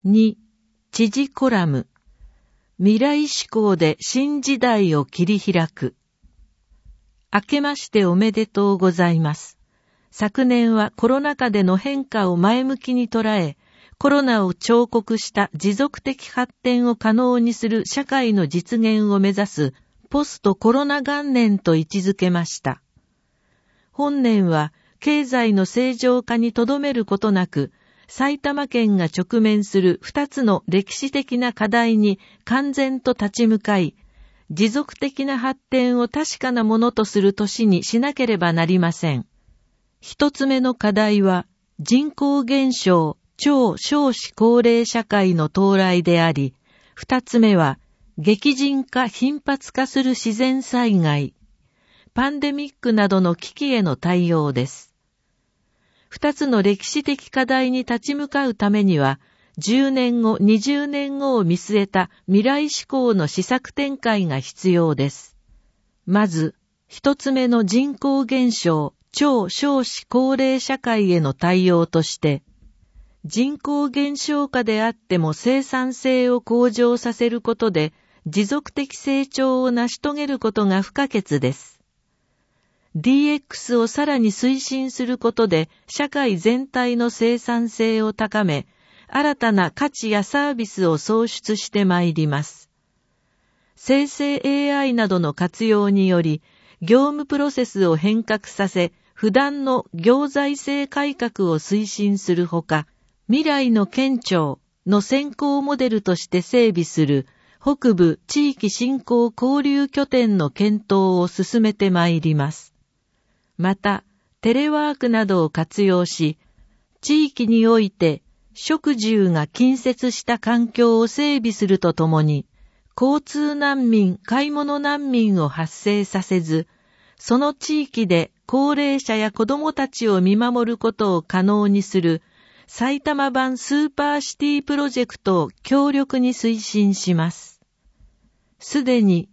2、知事コラム。未来志向で新時代を切り開く。明けましておめでとうございます。昨年はコロナ禍での変化を前向きに捉え、コロナを彫刻した持続的発展を可能にする社会の実現を目指すポストコロナ元年と位置づけました。本年は経済の正常化にとどめることなく、埼玉県が直面する2つの歴史的な課題に完全と立ち向かい、持続的な発展を確かなものとする年にしなければなりません。一つ目の課題は、人口減少、超少子高齢社会の到来であり、二つ目は、激甚化頻発化する自然災害、パンデミックなどの危機への対応です。二つの歴史的課題に立ち向かうためには、10年後、20年後を見据えた未来志向の施策展開が必要です。まず、一つ目の人口減少、超少子高齢社会への対応として、人口減少下であっても生産性を向上させることで、持続的成長を成し遂げることが不可欠です。DX をさらに推進することで社会全体の生産性を高め、新たな価値やサービスを創出してまいります。生成 AI などの活用により、業務プロセスを変革させ、不断の行財政改革を推進するほか、未来の県庁の先行モデルとして整備する北部地域振興交流拠点の検討を進めてまいります。また、テレワークなどを活用し、地域において職住が近接した環境を整備するとともに、交通難民、買い物難民を発生させず、その地域で高齢者や子どもたちを見守ることを可能にする埼玉版スーパーシティプロジェクトを強力に推進します。すでに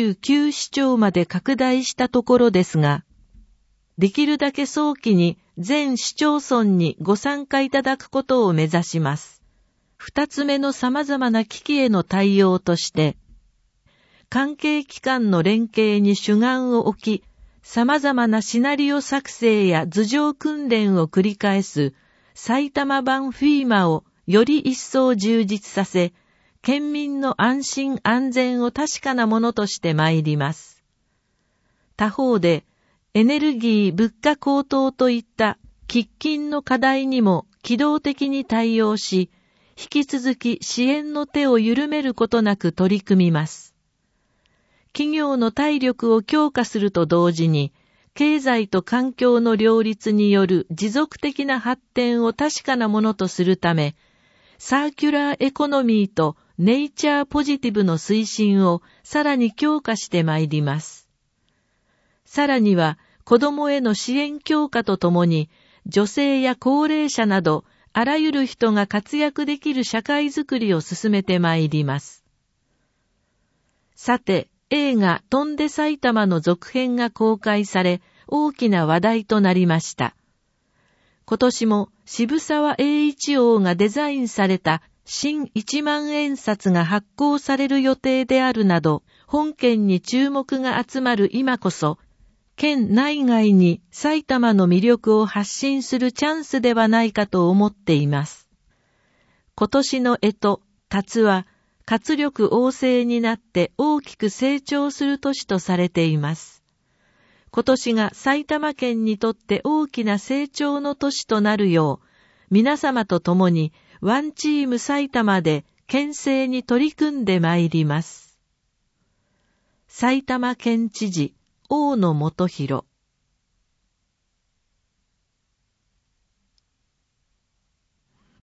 29市町まで拡大したところですが、できるだけ早期に全市町村にご参加いただくことを目指します。二つ目の様々な危機への対応として、関係機関の連携に主眼を置き、様々なシナリオ作成や図上訓練を繰り返す埼玉版フィーマをより一層充実させ、県民の安心安全を確かなものとしてまいります。他方で、エネルギー物価高騰といった喫緊の課題にも機動的に対応し、引き続き支援の手を緩めることなく取り組みます。企業の体力を強化すると同時に、経済と環境の両立による持続的な発展を確かなものとするため、サーキュラーエコノミーとネイチャーポジティブの推進をさらに強化してまいります。さらには、子どもへの支援強化とともに、女性や高齢者など、あらゆる人が活躍できる社会づくりを進めてまいります。さて、映画翔んで埼玉の続編が公開され、大きな話題となりました。今年も渋沢栄一郎がデザインされた新1万円札が発行される予定であるなど、本県に注目が集まる今こそ、県内外に埼玉の魅力を発信するチャンスではないかと思っています。今年の干支、辰は活力旺盛になって大きく成長する年とされています。今年が埼玉県にとって大きな成長の年となるよう、皆様と共にワンチーム埼玉で県政に取り組んでまいります。埼玉県知事、大野元弘。